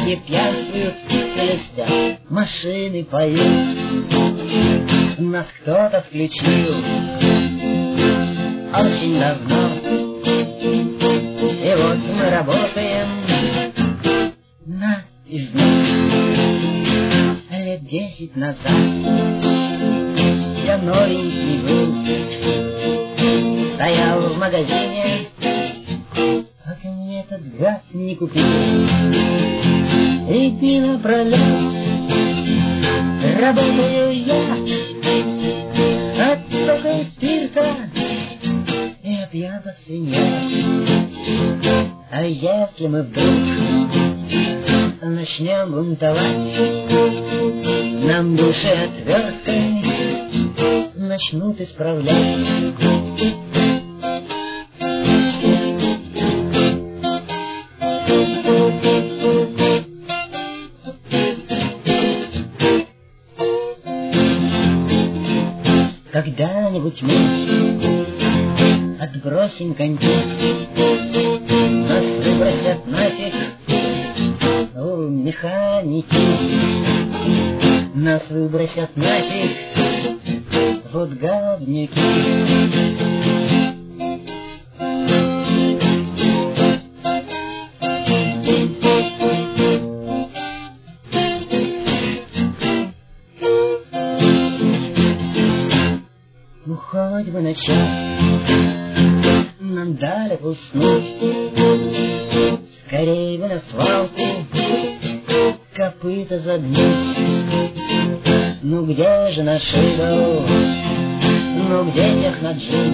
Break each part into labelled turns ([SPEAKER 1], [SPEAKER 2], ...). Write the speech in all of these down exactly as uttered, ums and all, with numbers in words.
[SPEAKER 1] Дороги пьянствуют или спят, машины поют. Нас кто-то включил очень давно, и вот мы работаем на износ. Лет десять назад я новенький был, стоял в магазине, пока мне этот гад не купил. И дни напролет работаю я от сока и спирта и от ягод свинья. А если мы вдруг начнем бунтовать, нам души отверткой начнут исправлять. Когда-нибудь мы отбросим коньки, нас выбросят нафиг у механики, нас выбросят нафиг вот говнюки. Ну хоть бы на час нам дали уснуть, скорей бы на свалку копыта загнуть. Ну где же наш идол, ну где техноджин?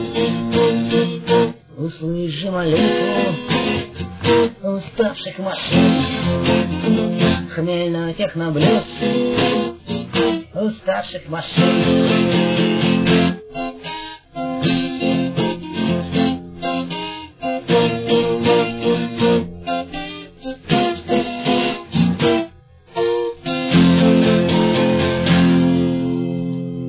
[SPEAKER 1] Услыши молитву уставших машин, хмельно техноблюз уставших машин.